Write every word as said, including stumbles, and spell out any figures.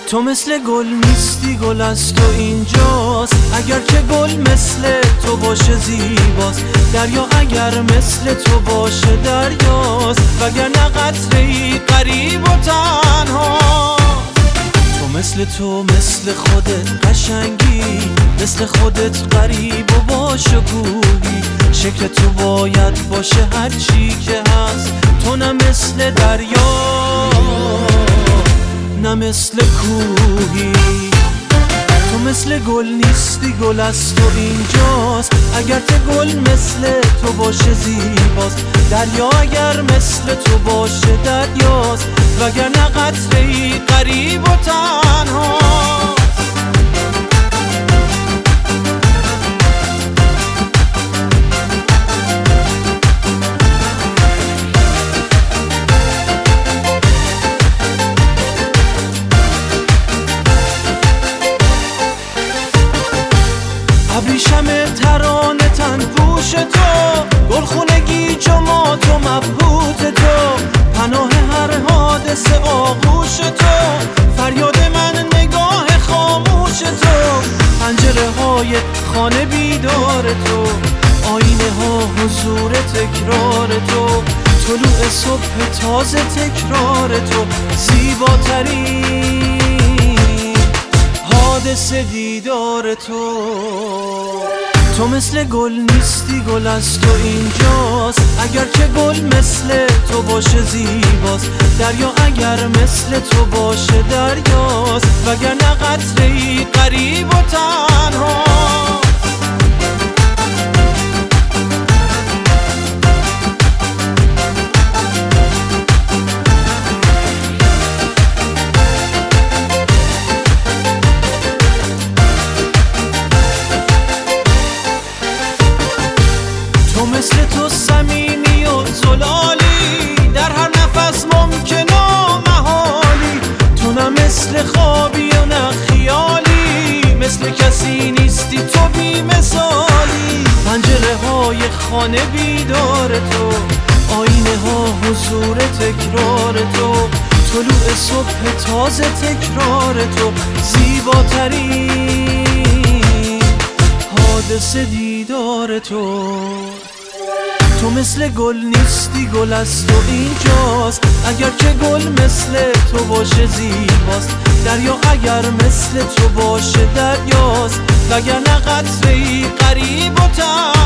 تو مثل گل نیستی، گل از تو اینجاست. اگر که گل مثل تو باشه زیباست، دریا اگر مثل تو باشه دریاست، وگرنه قطره‌ای غریب و تنها. تو مثل تو مثل خودت قشنگی، مثل خودت غریب و باشکوهی. شکل تو باید باشه هر چی که هست، تو نه مثل دریا نه مثل کوهی. تو مثل گل نیستی، گل از تو اینجاست. اگر که گل مثل تو باشه زیباست، دریا اگر مثل تو باشه دریاست، وگرنه قطره‌ای غریب و تنها. ابریشم ترانه تن پوش تو، گلخونه گیج و مات و مبهوت تو، پناه هر حادثه آغوش تو، فریاد من نگاه خاموش تو، پنجره های خانه بیدار تو، آینه ها حضور تکرار تو، طلوع صبح تازه تکرار تو، زیباترین حادثه دیدار تو. تو مثل گل نیستی، گل از تو اینجاست. اگر که گل مثل تو باشه زیباست، دریا اگر مثل تو باشه دریاست، وگرنه قطره‌ای غریب و تنها. تو مثل تو صمیمی و زلالی، در هر نفس ممکن و محالی. تو نه مثل خوابی و نه خیالی، مثل کسی نیستی تو بی مثالی. پنجره های خانه بیدار تو، آینه ها حضور تکرار تو، طلوع صبح تازه تکرار تو، زیباترین حادثه دیدار تو. تو مثل گل نیستی، گل از تو اینجاست. اگر که گل مثل تو باشه زیباست، دریا اگر مثل تو باشه دریاست، وگرنه قطره‌ای غریب و تنها.